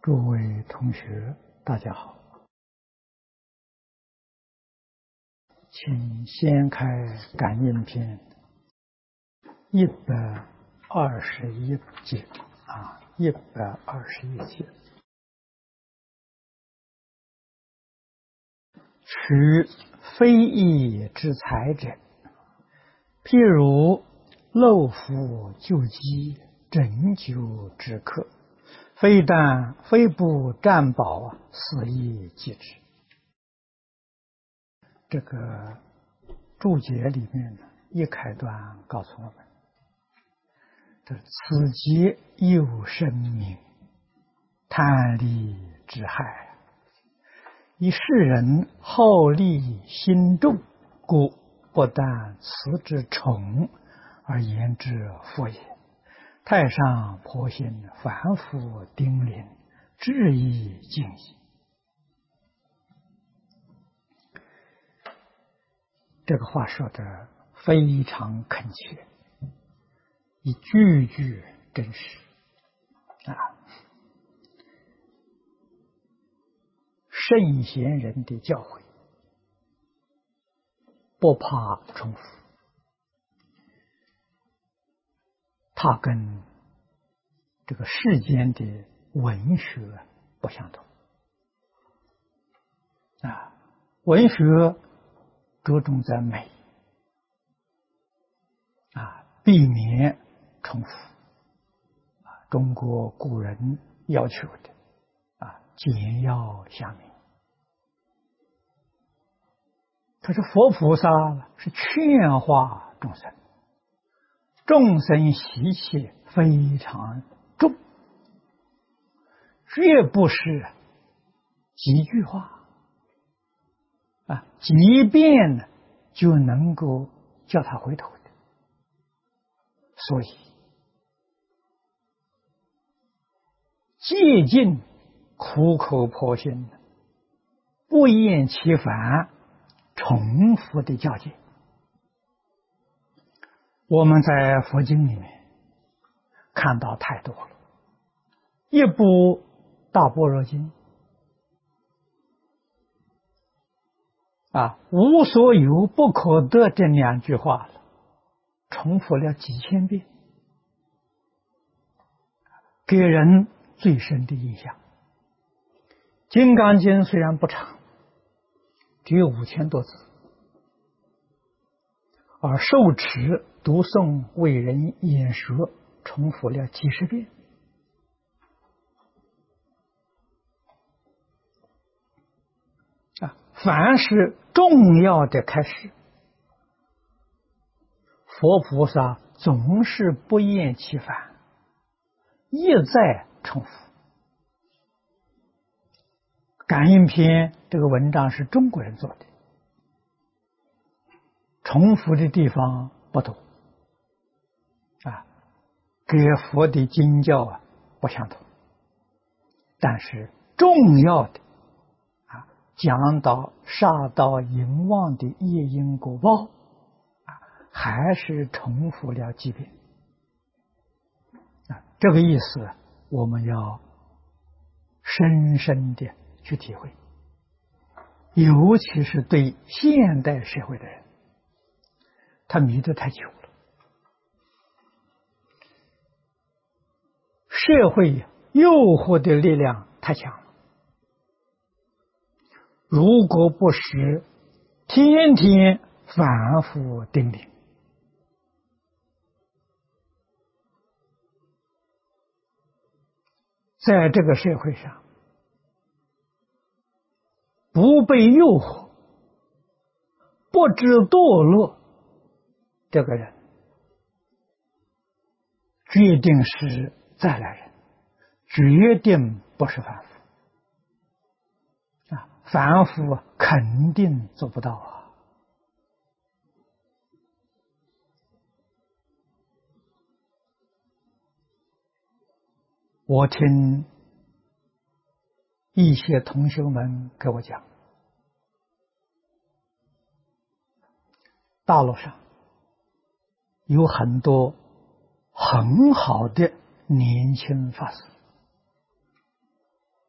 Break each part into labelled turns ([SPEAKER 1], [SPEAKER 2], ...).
[SPEAKER 1] 诸位同学，大家好，请先开感应篇121节121节。取非义之财者，譬如漏夫救饥，拯救之客，非不占宝，肆意济之。这个注解里面一开端告诉我们，这此节有生命，贪利之害。以世人好利心重，故不但辞之宠，而言之福也。太上婆心，反复叮咛，至意敬意。这个话说的非常恳切，一句句真实圣贤人的教诲，不怕重复。它跟这个世间的文学不相同文学着重在美避免重复中国古人要求的简要详明。可是佛菩萨是劝化众生，众生习气非常重，绝不是几句话即便就能够叫他回头的。所以戒禁苦口婆心，不厌其烦，重复的教诫，我们在佛经里面看到太多了。一部大般若经无所有不可得这2句话了，重复了几千遍，给人最深的印象。金刚经虽然不长，只有5000多字，而受持读诵为人演说重复了几十遍。凡是重要的开始，佛菩萨总是不厌其烦，一再重复。感应篇这个文章是中国人做的，重复的地方不多跟佛的经教不相同，但是重要的讲到杀盗淫妄的业因果报还是重复了几遍这个意思我们要深深的去体会，尤其是对现代社会的人，他迷得太久了。社会诱惑的力量太强了，如果不是天天反复叮咛，在这个社会上不被诱惑，不知堕落，这个人决定是再来人，决定不是凡夫凡夫肯定做不到我听一些同学们给我讲，大陆上有很多很好的年轻法师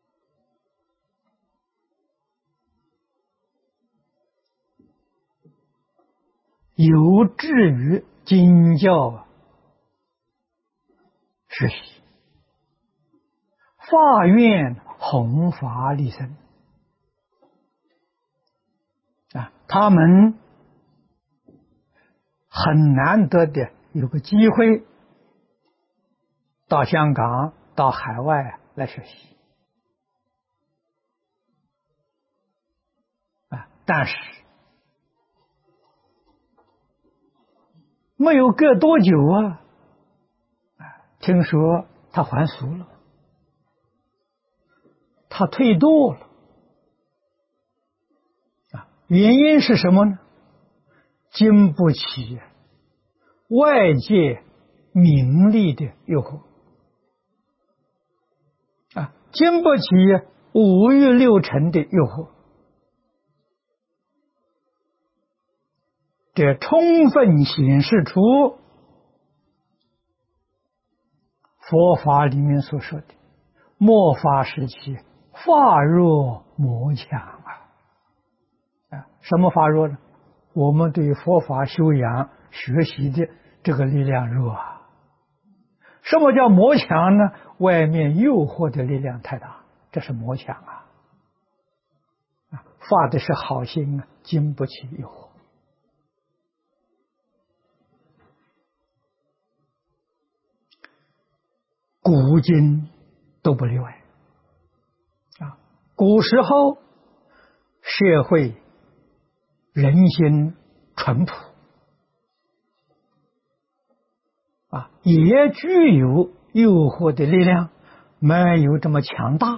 [SPEAKER 1] 有志于经教学习，发愿弘法利生他们很难得的有个机会到香港、到海外来学习但是没有隔多久听说他还俗了，他退堕了原因是什么呢？经不起外界名利的诱惑经不起五欲六尘的诱惑，这充分显示出佛法里面所说的末法时期法弱魔强什么法弱呢？我们对佛法修养学习的这个力量弱什么叫魔强呢？外面诱惑的力量太大，这是魔强发的是好心经不起诱惑。古今都不例外古时候社会人心淳朴也具有诱惑的力量，没有这么强大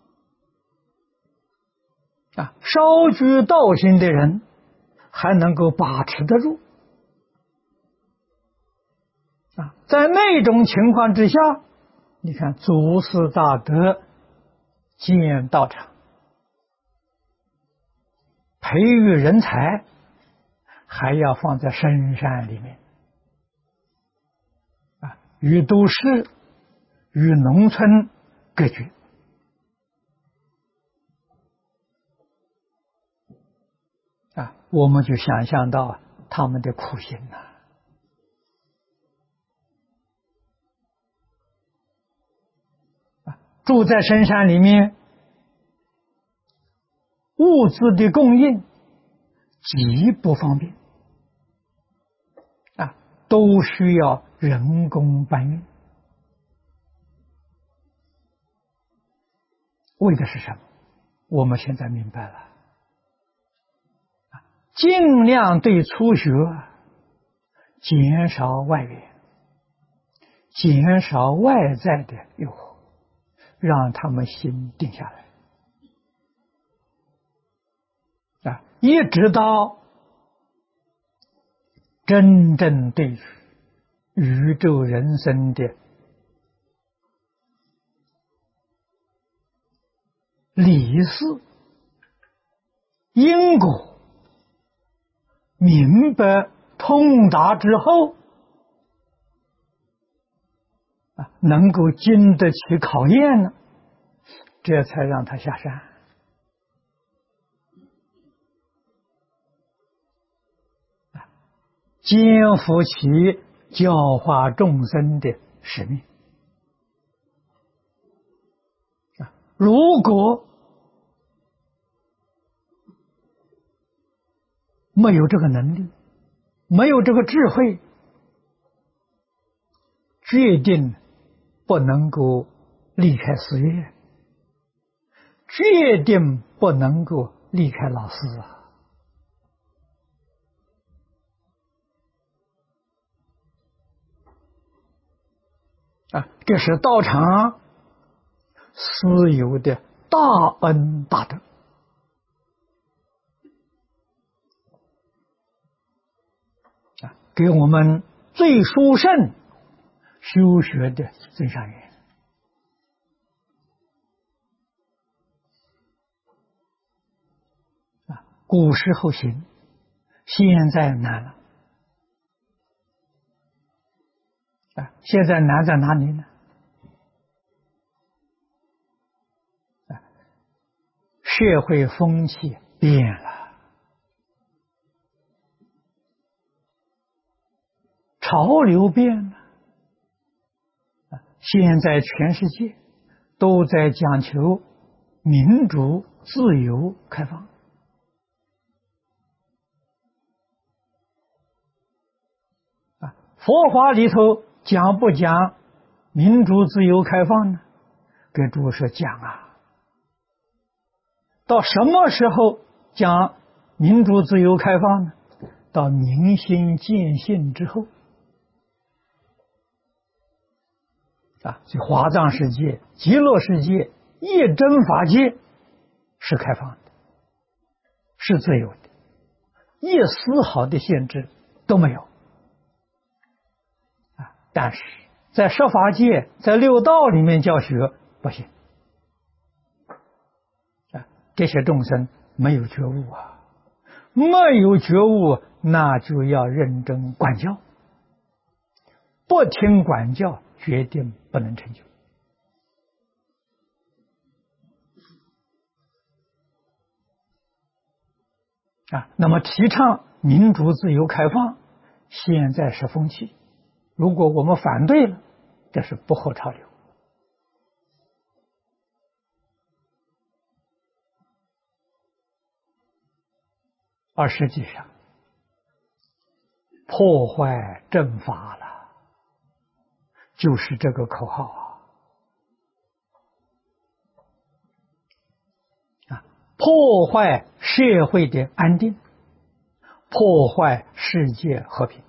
[SPEAKER 1] 稍居道心的人还能够把持得住在那种情况之下，你看祖师大德建道场，培育人才还要放在深山里面与都市与农村隔绝我们就想象到他们的苦心住在深山里面，物资的供应极不方便都需要人工搬运，为的是什么？我们现在明白了尽量对初学减少外援，减少外在的诱惑，让他们心定下来一直到真正对宇宙人生的理事因果明白通达之后能够经得起考验了，这才让他下山肩负起教化众生的使命如果没有这个能力，没有这个智慧，决定不能够离开寺院，决定不能够离开老师这是道场私有的大恩大德给我们最殊胜修学的真善缘古时候行，现在难了现在难在哪里呢？社会风气变了潮流变了，现在全世界都在讲求民主、自由、开放。佛法里头讲不讲民主、自由、开放呢？给诸位说讲啊。到什么时候讲民主、自由、开放呢？到明心见性之后。就华藏世界、极乐世界、业真法界是开放的，是自由的，一丝毫的限制都没有。但是在十法界、在六道里面教学不行。这些众生没有觉悟啊，没有觉悟，那就要认真管教，不听管教，决定不能成就。那么提倡民主、自由、开放，现在是风气。如果我们反对了，这是不合潮流。而实际上，破坏正法了，就是这个口号破坏社会的安定，破坏世界和平。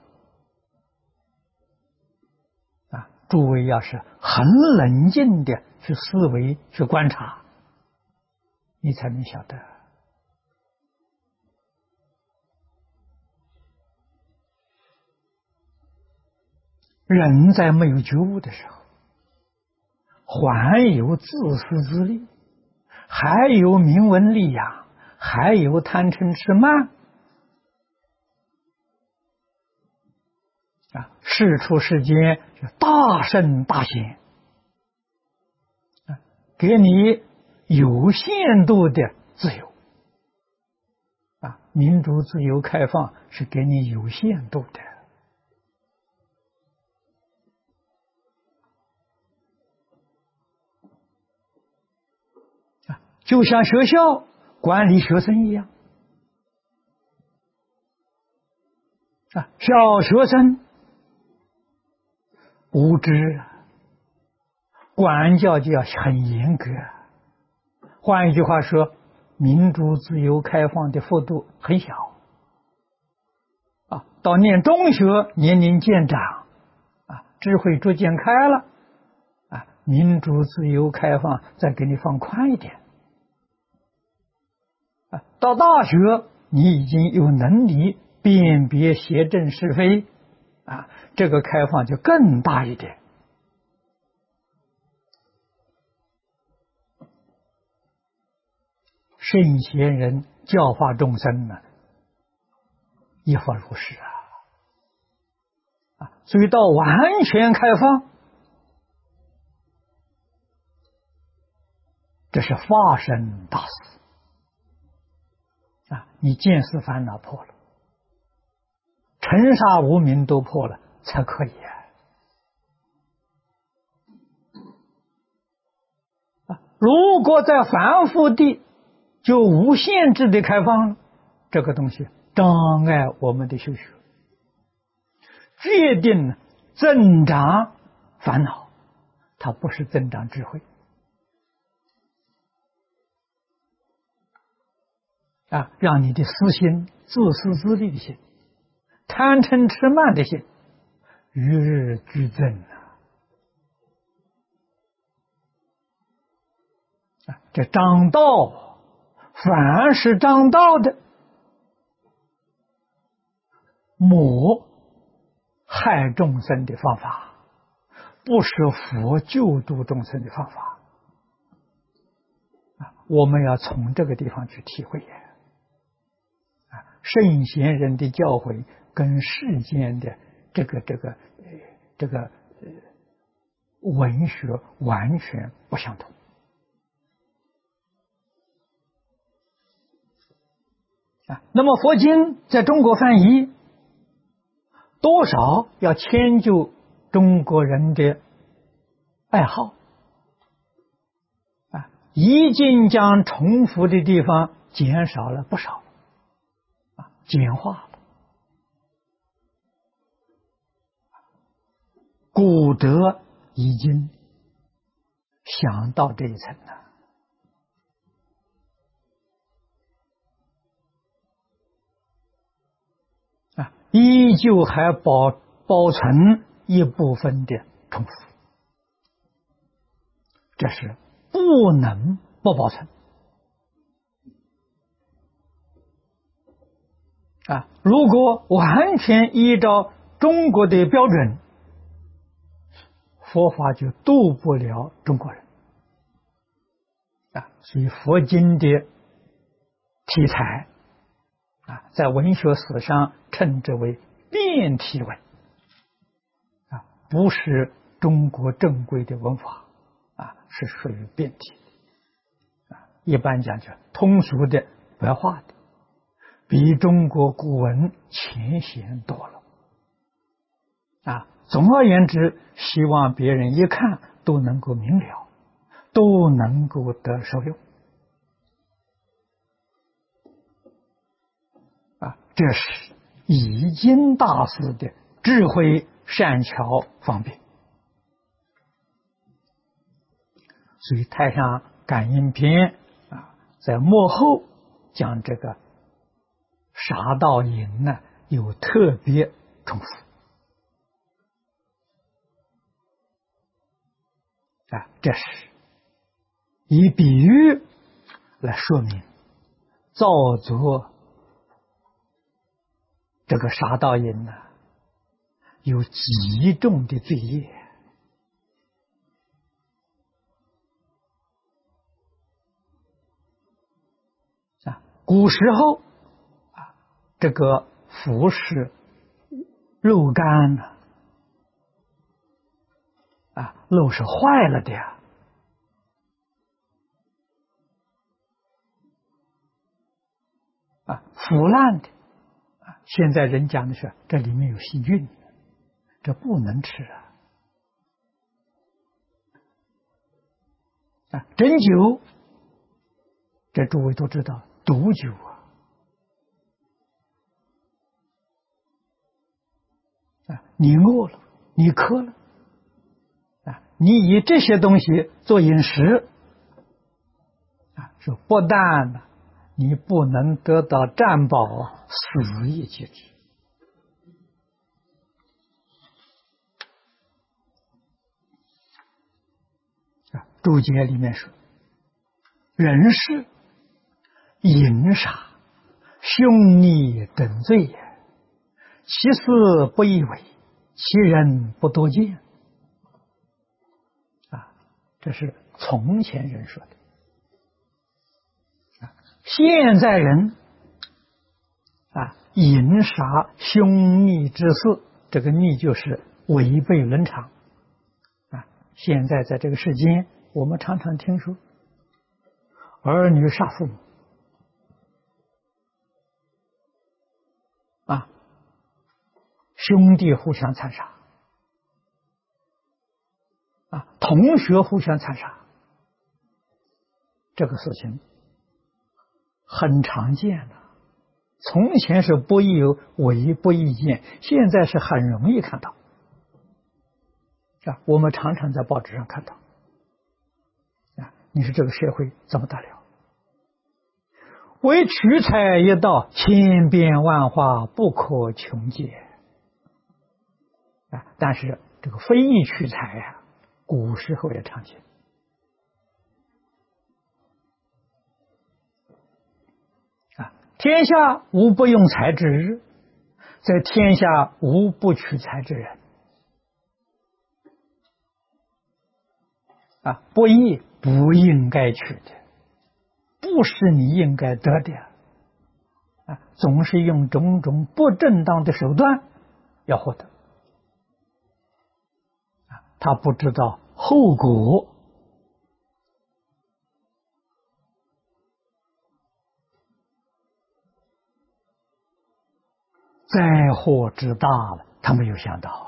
[SPEAKER 1] 诸位要是很冷静的去思维、去观察，你才能晓得，人在没有觉悟的时候，还有自私自利，还有名闻利养，还有贪嗔痴慢，世出世间大圣大贤，给你有限度的自由，民主、自由、开放是给你有限度的。就像学校管理学生一样，小学生无知，管教就要很严格。换一句话说，民主、自由、开放的幅度很小。到念中学，年龄渐长，智慧逐渐开了，民主、自由、开放再给你放宽一点。到大学，你已经有能力辨别邪正是非，这个开放就更大一点。圣贤人教化众生呢，亦复如是所以到完全开放，这是化身大事你见思烦恼破了，尘沙无明都破了，才可以如果在凡夫地就无限制的开放了，这个东西障碍我们的修学，决定增长烦恼，它不是增长智慧让你的私心、自私自利的心、贪嗔痴慢的心与日俱增这张道，凡是张道的，魔害众生的方法，不是佛救度众生的方法我们要从这个地方去体会圣贤人的教诲跟世间的这个文学完全不相同那么佛经在中国翻译多少要迁就中国人的爱好啊，已经将重复的地方减少了不少啊，简化了。古德已经想到这一层了啊，依旧还保存一部分的重复，这是不能不保存啊！如果完全依照中国的标准，佛法就度不了中国人啊！所以佛经的题材啊，在文学史上称之为变体文啊，不是中国正规的文法啊，是属于变体啊。一般讲叫通俗的白话的，比中国古文浅显多了啊。总而言之，希望别人一看都能够明了，都能够得受用啊。这是已经大师的智慧善巧方便。所以《太上感应篇》啊，在末后讲这个杀盗淫呢，有特别重复啊，这是以比喻来说明造作这个杀盗淫呢，有极重的罪业啊。古时候啊，这个服食肉干呢啊，肉是坏了的呀啊，腐烂的啊。现在人讲的是这里面有细菌，这不能吃啊。啊，针灸，这诸位都知道，毒酒啊，你饿了，你渴了啊，你以这些东西做饮食啊，说不但呢，你不能得到占宝，死亦皆知啊。注解里面说，人是淫杀、凶逆等罪也，其事不易为，其人不多见啊。这是从前人说的啊。现在人啊，淫杀凶逆之事，这个逆就是违背伦常啊。现在在这个世间，我们常常听说儿女杀父母啊，兄弟互相残杀啊，同学互相残杀，这个事情很常见的。从前是不易有为不易见，现在是很容易看到啊。我们常常在报纸上看到啊。你说这个社会怎么得了？为取财一道，千变万化，不可穷尽啊。但是这个非义取财呀，古时候也常见啊。天下无不用财之日，在天下无不取财之人啊。不义不应该取的，不是你应该得的啊，总是用种种不正当的手段要获得啊，他不知道后果，灾祸之大了，他他没有想到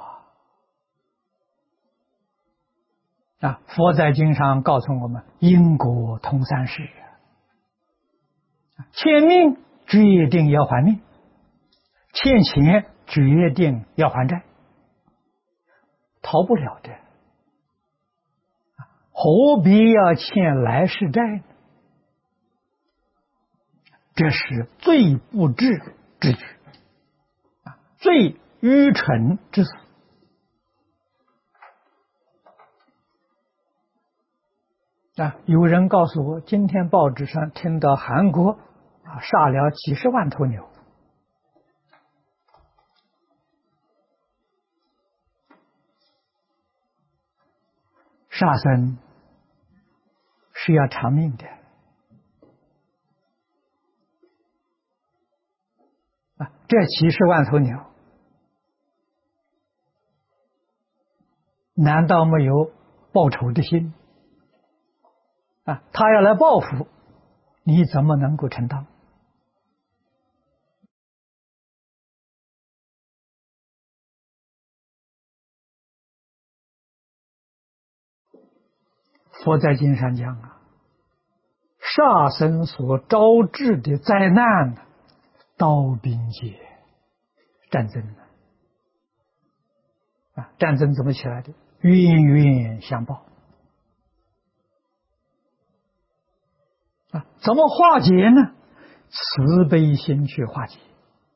[SPEAKER 1] 佛在经上告诉我们，因果通三世，欠命决定要还命，欠钱决定要还债，逃不了的，何必要欠来世债呢？这是最不智之举，最愚蠢之死。有人告诉我，今天报纸上听到韩国杀了几十万头牛。杀生是要偿命的这几十万头牛，难道没有报仇的心他要来报复，你怎么能够承担？佛在经上讲杀生所招致的灾难，刀兵劫，战争战争怎么起来的？冤冤相报怎么化解呢？慈悲心去化解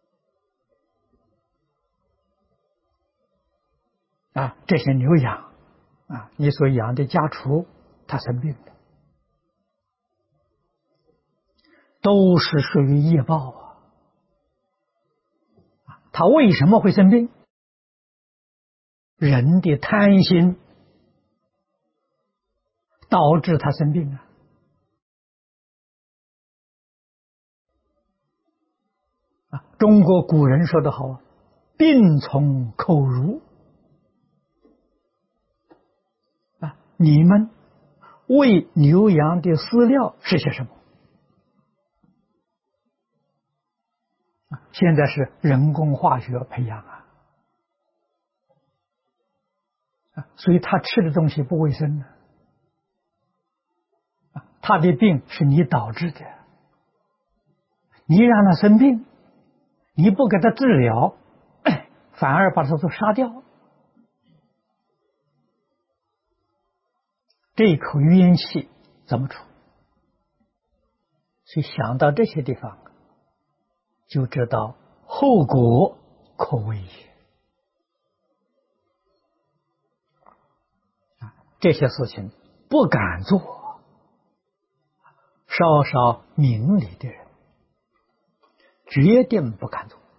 [SPEAKER 1] 这些牛羊你所养的家畜，它生病了，都是属于业报它为什么会生病？人的贪心导致他生病中国古人说得好，病从口入你们喂牛羊的饲料是些什么？现在是人工化学培养所以他吃的东西不卫生他的病是你导致的，你让他生病，你不给他治疗，反而把他都杀掉，这口冤气怎么除？所以想到这些地方，就知道后果可畏也。这些事情不敢做，稍稍明理的人决定不敢做。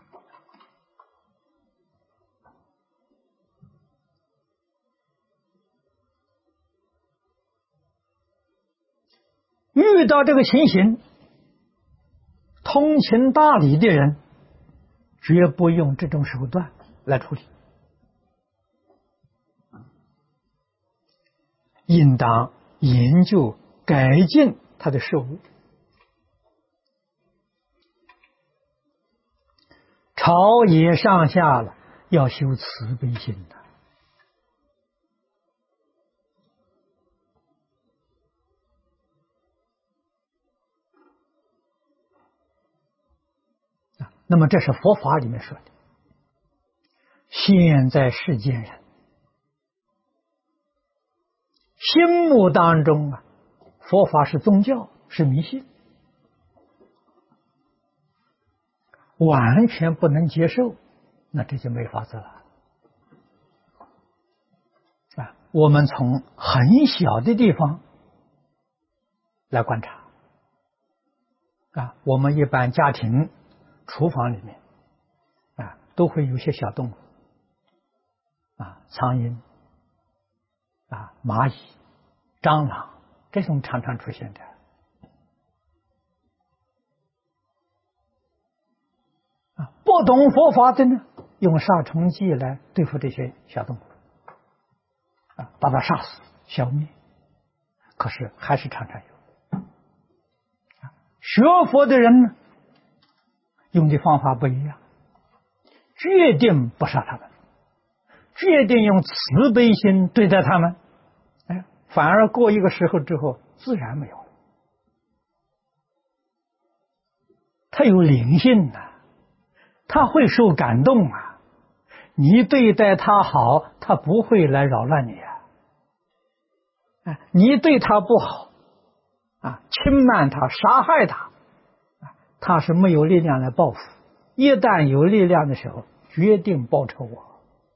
[SPEAKER 1] 遇到这个情形，通情达理的人绝不用这种手段来处理，应当研究改进他的事物。朝野上下了，要修慈悲心的。那么这是佛法里面说的。现在世间人心目当中佛法是宗教，是迷信，完全不能接受，那这就没法子了。我们从很小的地方来观察我们一般家庭厨房里面都会有些小动物苍蝇蚂蚁、蟑螂，这种常常出现的。不懂佛法的呢，用杀虫剂来对付这些小动物把它杀死消灭，可是还是常常有。学佛的人呢，用的方法不一样， 决定不杀他们，决定用慈悲心对待他们，哎，反而过一个时候之后，自然没有了。他有灵性啊，他会受感动啊。你对待他好，他不会来扰乱你啊。你对他不好啊，轻慢他，杀害他，他是没有力量来报复。一旦有力量的时候，决定报仇我。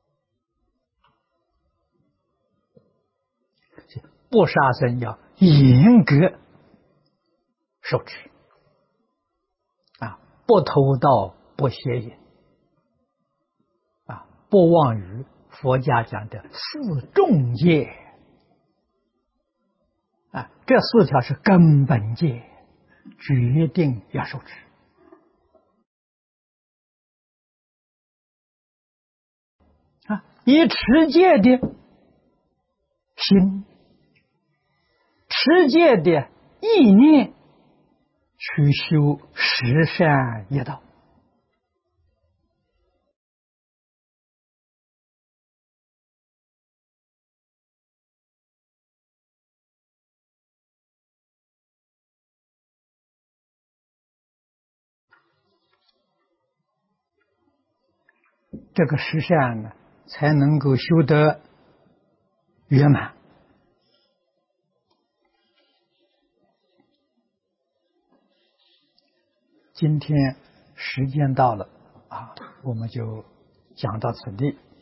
[SPEAKER 1] 不杀生要严格受持啊，不偷盗，不邪淫啊，不妄语，佛家讲的四重戒啊，这四条是根本戒，决定要受持啊。以持戒的心，持戒的意念去修十善业道，这个十善呢，才能够修得圆满。今天时间到了啊，我们就讲到此地。